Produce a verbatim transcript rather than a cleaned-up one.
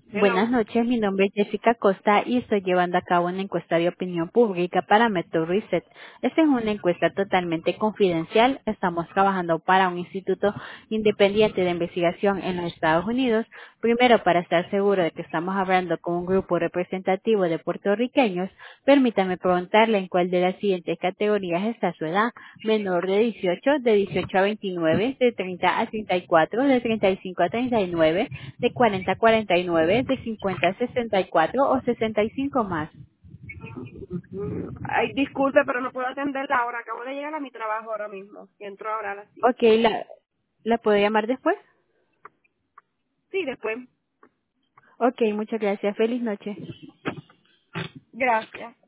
Buenas Hello. noches, mi nombre es Jessica Costa y estoy llevando a cabo una encuesta de opinión pública para Metro Reset. Esta es una encuesta totalmente confidencial. Estamos trabajando para un instituto independiente de investigación en los Estados Unidos. Primero, para estar seguro de que estamos hablando con un grupo representativo de puertorriqueños, permítame preguntarle en cuál de las siguientes categorías está su edad. Menor de dieciocho, de dieciocho a veintinueve, de treinta a treinta y cuatro, de treinta y cinco a treinta y nueve, de cuarenta a cuarenta y nueve, de cincuenta a sesenta y cuatro o sesenta y cinco más. Mm, Ay, disculpe, pero no puedo atenderla ahora. Acabo de llegar a mi trabajo ahora mismo. Y entro ahora a las Ok, cinco. ¿la, la puedo llamar después? Sí, después. Ok, muchas gracias. Feliz noche. Gracias.